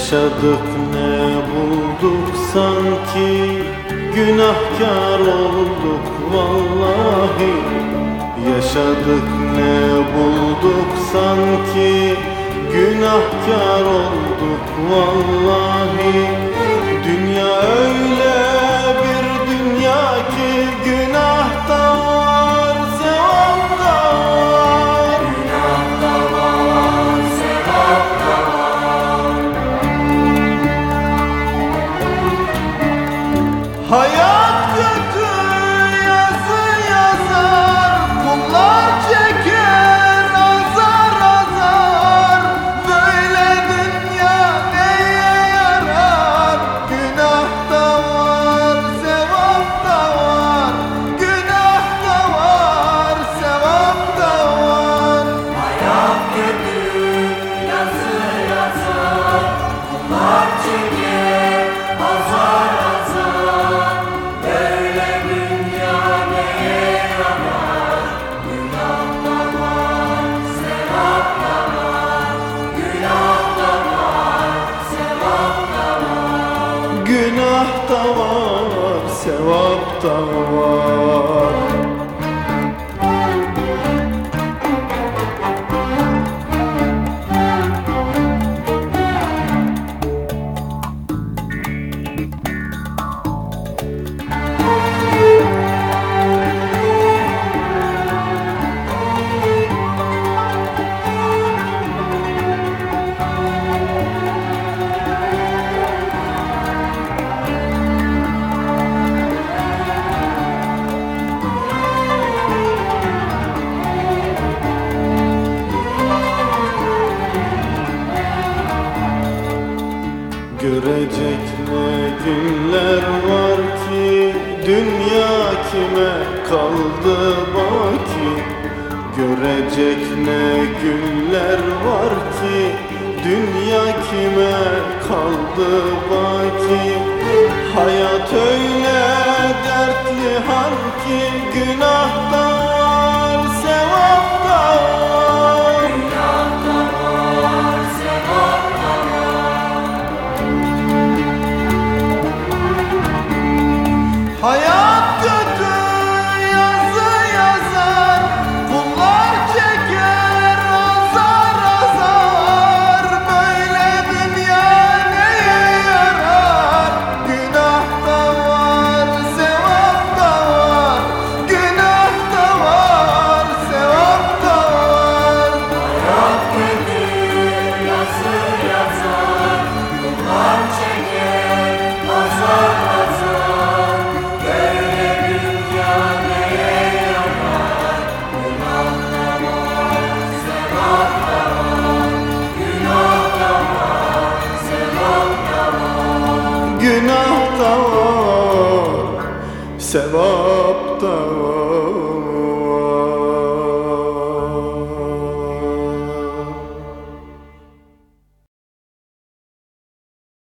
Yaşadık ne bulduk sanki, günahkar olduk vallahi. Yaşadık ne bulduk sanki, günahkar olduk vallahi. Dünya öyle bir dünya ki, günah da var, sevap da var. Günah da var, sevap da var. Hayat kötü yazı yazar, kullar çeker azar azar. Böyle dünya neye yarar? Günah da var, sevap da var. Günah da var, sevap da var. Hayat kötü yazı yazar, kullar çeker azar azar. Böyle dünya neye yarar? Günah da var, sevap da var. Günah da var, sevap da var. Günah da var, sevap da var. Görecek ne günler var ki, dünya kime kaldı baki. Görecek ne günler var ki, dünya kime kaldı baki. Hayat öyle dertli han ki, günah da var, sevap da var. Günah da var, sevap da var. Hayat kötü yazı yazar, kullar çeker azar azar. Böyle dünya neye yarar? Günah da var, sevap da var. Günah da var, sevap da var. Hayat kötü yazı yazar, kullar çeker azar azar. Böyle dünya neye yarar? Günah da var, sevap da var. Günah da var, sevap da var. Günah da var, sevap da var.